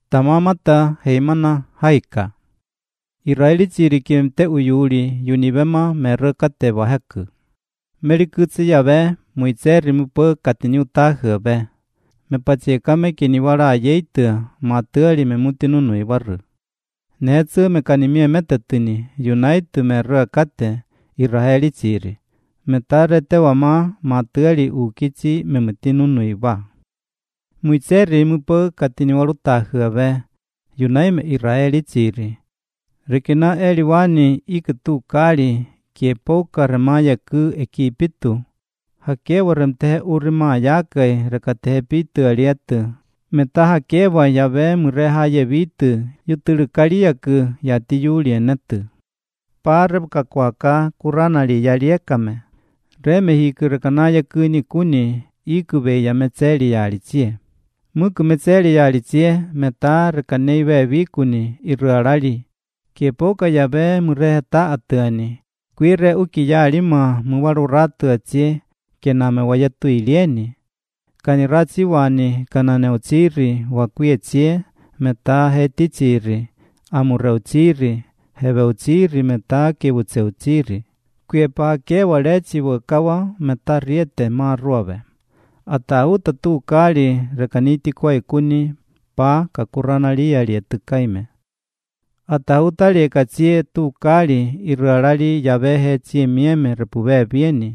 Tamamata heimana haika. Israeli chirikim te uyuli yunibema merkate wahaku. Merikutsi yabe muitseri mupo katiniu tahebe. Mepachekame kiniwara yeite materi memutinu iwaru. Netsu mekanimie metetini unite merkate Israeli chiri. Metarete wama materi ukichi memutinu iwa. Muitseri mupo katiniwaru tahebe. Yunaime Israeli chiri. Rikina eliwani ikutu kali kiepoka remaya ku ekipitu. Hakewa remtehe urima yake rekatehe pitu alietu. Meta hakewa yabe mureha yebitu yuturu kaliyaku yati yulienetu. Pareb kakwaka kuranali yaliekame. Reme hiku rekanaya kuni kuni ikube yametseli yalichie. Muku metseli yalichie meta rekaneiwe bikuni iruarali. Kiepoka yabe murehe taatuani. Kuire uki yalima muwaru ratu achie kename wayatu ilieni. Kanirachi wani kanane uchiri wakuye chie meta heti chiri. Amure uchiri hebe uchiri meta kibuche uchiri. Kuepa ke walechi wakawa meta riete maruabe. Ata utatu kali rekaniti kwa ikuni pa kakuranali alietukaime. Ata utali kachie tu kali iruarali yabehe chie mieme repube bieni.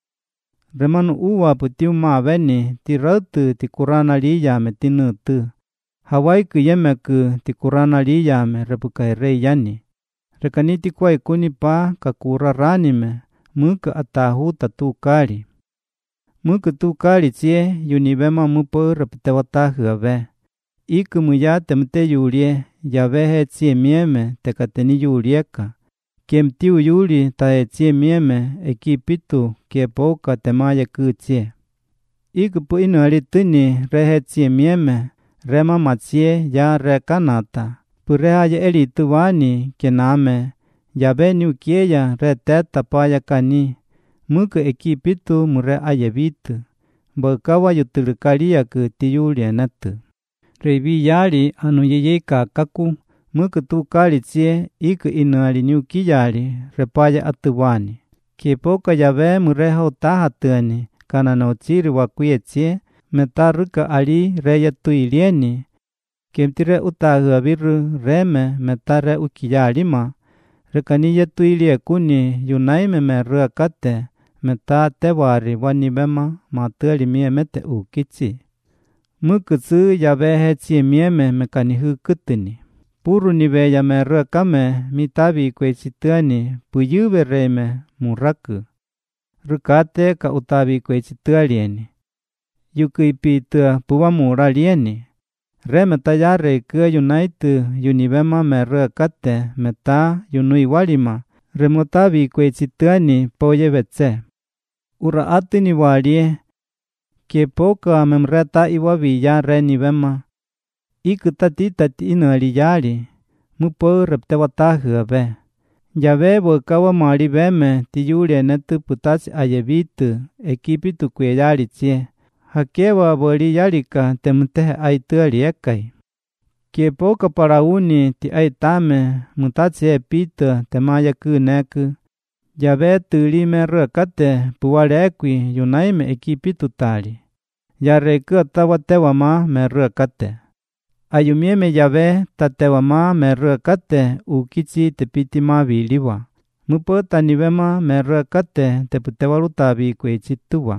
Remanu uwa putiu mabeni tirautu tikuranali yame tinutu. Hawaiku yemeku tikuranali yame repukaire yani. Rekaniti kwa ikuni pa kakuraranime muka atahu tatu kali. Muka tu kali chie yunibema mupo reputewatahu abe. Iku muya temte yulie yabehe chie mieme tekateni yulieka. Kiemtiu yuli tae chie mieme ekipitu kiepoka temaya kuchie. Iku pu inu alitini rehe chie mieme rema machie ya rekanata. Pureha ya elitu wani kename yabe ni ukieya re teta paya kani. Muka ekipitu mure ayebitu. Bakawa yuturukalia ku tiyulienetu. Revi yali anu yeyeka kaku muka tu kali chie iku inu aliniuki yali repaya atuwani. Kiepoka yabe mureho tahatuani kanano chiri wakuye chie metaruka ali reya tuilieni. Kiemtire utahu abiru reme metare uki yalima. Rekaniye tuilie kuni yunaime merua kate meta tewari wanibema matuali miemete ukichi. Mukutsu yabehe chie mieme mekanihu kutini. Puru nibe yamerua kame mitabi kwe chituani puyube reme muraku. Rukate ka utabi kwe chitualieni. Yukuipitua puwa muralieni. Reme tayare kua yunaitu yunibema merua kate meta yunui walima. Remotabi kwe chituani poye betze. Ura atini walie. Kiepoka memreta iwabi ya reni bema. Iku tati inu aliyali. Mupo reptewatahu abe. Yabe wakawa mali beme tiyulie netu putasi ayebitu ekipitu kwe yali chie. Hakewa wali yalika temutehe aitu aliekai. Kiepoka parauni ti aitame mutasi epitu temaya kuneku. Yabe tulime rekate puwalekwi yunaime ekipitu tali. Yareku atawatewama merekate. Ayumieme yabe tatewama merekate ukichi tepiti mabiliwa. Mupo tanibema merekate teputewalutabi kwe chituwa.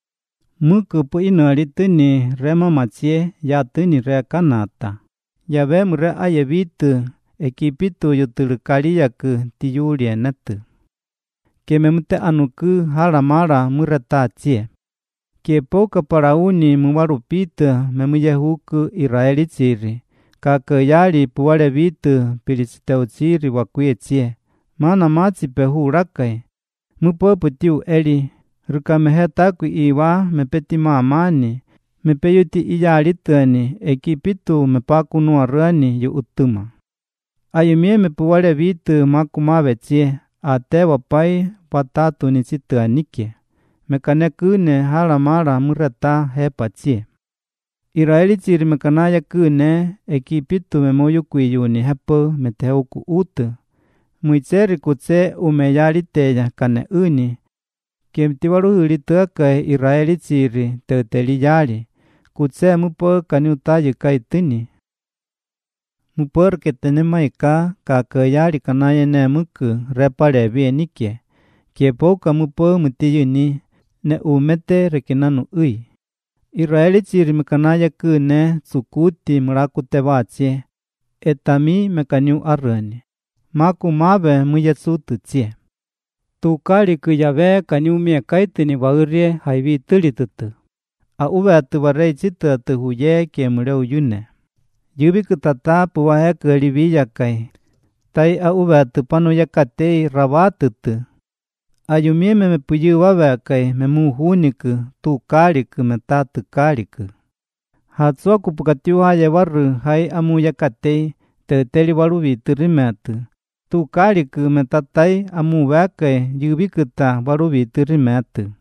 Muku pu inu alitini rema machie yatini rekanata. Yabe mure ayebitu ekipitu yuturukaliyaku tiyulienetu. Kememute anuku halamara mureta chie. Kiepoka parauni muwarupita memuyehuku Israeli chiri. Kakayali puwale bitu pilisiteu chiri wakuye chie. Mana machi pehu rakai. Mupopu tiu eli. Rukamehetaku iwa mepeti maamani. Mepeyuti iyalitani ekipitu mepakunu arani yu utuma. Ayumie mepuwale bitu makumabe chie. Ate wapai patatu nisitu anike. Mekanekune halamara mureta hepa chie. Israeli chiri mekanaya kune ekipitu memoyo kuyuni hapo meteuku utu. Muitseri kutse umeyaliteya kane uni. Kemtiwaruhuli tuaka Israeli chiri teuteli yali. Kutse mupo kani utayi kaitini. Mupor que tenema ika kakayali kanaya ne muku repale bienike. Kiepoka mupo mutiyuni ne umete rekinanu ui. Israeli chiri mekanaya kune tsukuti murakute bache. Etami mekaniu arrani. Maku mabe muyetsutu tsie. Tukali kuyabe kaniu mie kaitini baurie haibi tulitutu. A ubeatu barei chitu atu huye kiemureu yune. Yubi kutata puwahe kelibi yakai. Tai a ubeatu panu yakatei rabatutu. Ayumie me puyu wabekai me muhuniku tukaliku me tatukaliku. Hatsua kupukatiu haye waru hai amu yakatei teuteli waru biturimetu. Tukaliku me tatai amu bekai yubi kuta waru biturimetu.